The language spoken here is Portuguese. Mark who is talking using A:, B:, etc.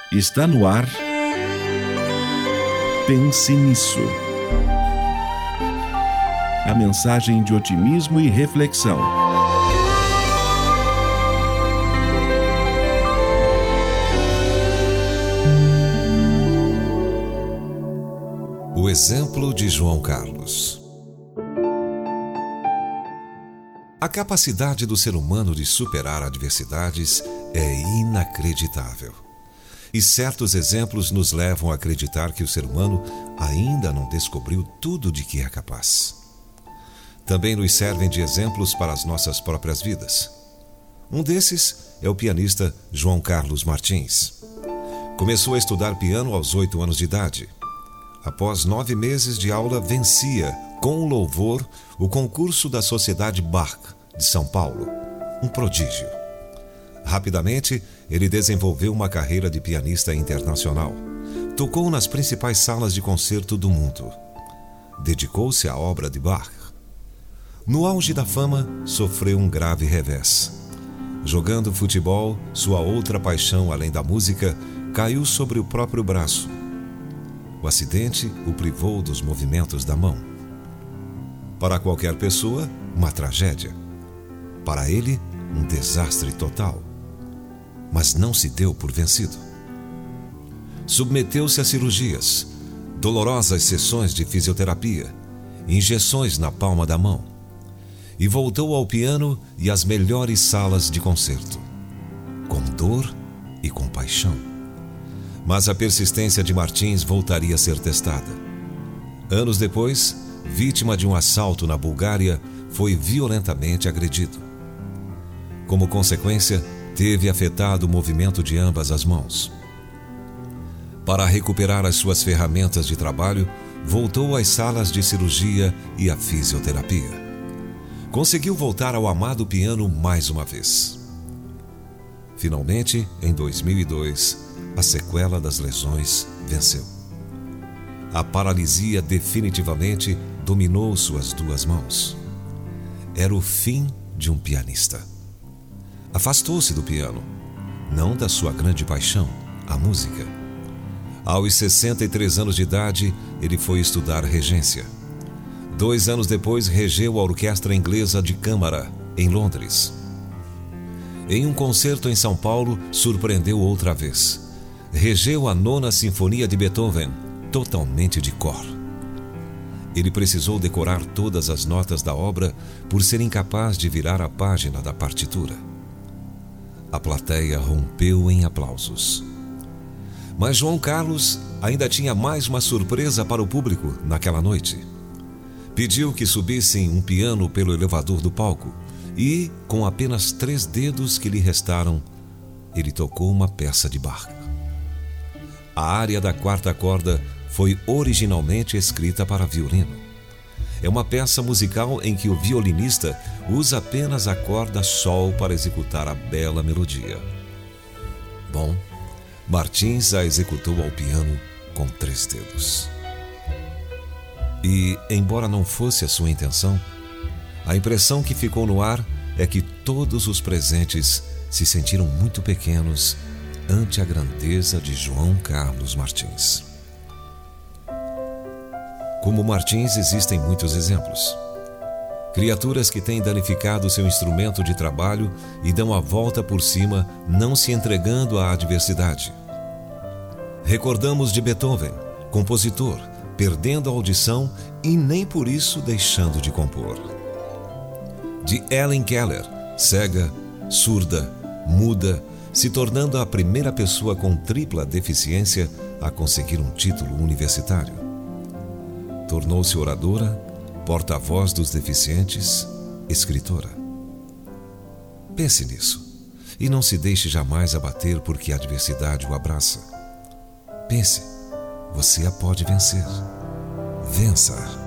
A: Está no ar. Pense nisso. A mensagem de otimismo e reflexão.
B: O exemplo de João Carlos. A capacidade do ser humano de superar adversidades é inacreditável. E certos exemplos nos levam a acreditar que o ser humano ainda não descobriu tudo de que é capaz. Também nos servem de exemplos para as nossas próprias vidas. Um desses é o pianista João Carlos Martins. Começou a estudar piano aos 8 anos de idade. Após 9 meses de aula, vencia, com louvor, o concurso da Sociedade Bach de São Paulo. Um prodígio. Rapidamente, ele desenvolveu uma carreira de pianista internacional. Tocou nas principais salas de concerto do mundo. Dedicou-se à obra de Bach. No auge da fama, sofreu um grave revés. Jogando futebol, sua outra paixão além da música, caiu sobre o próprio braço. O acidente o privou dos movimentos da mão. Para qualquer pessoa, uma tragédia. Para ele, um desastre total. Mas não se deu por vencido. Submeteu-se a cirurgias, dolorosas sessões de fisioterapia, injeções na palma da mão, e voltou ao piano e às melhores salas de concerto, com dor e com paixão. Mas a persistência de Martins voltaria a ser testada. Anos depois, vítima de um assalto na Bulgária, foi violentamente agredido. Como consequência, teve afetado o movimento de ambas as mãos. Para recuperar as suas ferramentas de trabalho, voltou às salas de cirurgia e à fisioterapia. Conseguiu voltar ao amado piano mais uma vez. Finalmente, em 2002, a sequela das lesões venceu. A paralisia definitivamente dominou suas 2 mãos. Era o fim de um pianista. Afastou-se do piano, não da sua grande paixão, a música. Aos 63 anos de idade, ele foi estudar regência. 2 anos depois, regeu a Orquestra Inglesa de Câmara, em Londres. Em um concerto em São Paulo, surpreendeu outra vez. Regeu a 9ª Sinfonia de Beethoven, totalmente de cor. Ele precisou decorar todas as notas da obra por ser incapaz de virar a página da partitura. A plateia rompeu em aplausos. Mas João Carlos ainda tinha mais uma surpresa para o público naquela noite. Pediu que subissem um piano pelo elevador do palco e, com apenas 3 dedos que lhe restaram, ele tocou uma peça de Bach. A área da 4ª corda foi originalmente escrita para violino. É uma peça musical em que o violinista usa apenas a corda sol para executar a bela melodia. Bom, Martins a executou ao piano com 3 dedos. E, embora não fosse a sua intenção, a impressão que ficou no ar é que todos os presentes se sentiram muito pequenos ante a grandeza de João Carlos Martins. Como Martins, existem muitos exemplos. Criaturas que têm danificado seu instrumento de trabalho e dão a volta por cima, não se entregando à adversidade. Recordamos de Beethoven, compositor, perdendo a audição e nem por isso deixando de compor. De Helen Keller, cega, surda, muda, se tornando a primeira pessoa com tripla deficiência a conseguir um título universitário. Tornou-se oradora, porta-voz dos deficientes, escritora. Pense nisso e não se deixe jamais abater porque a adversidade o abraça. Pense, você a pode vencer. Vença!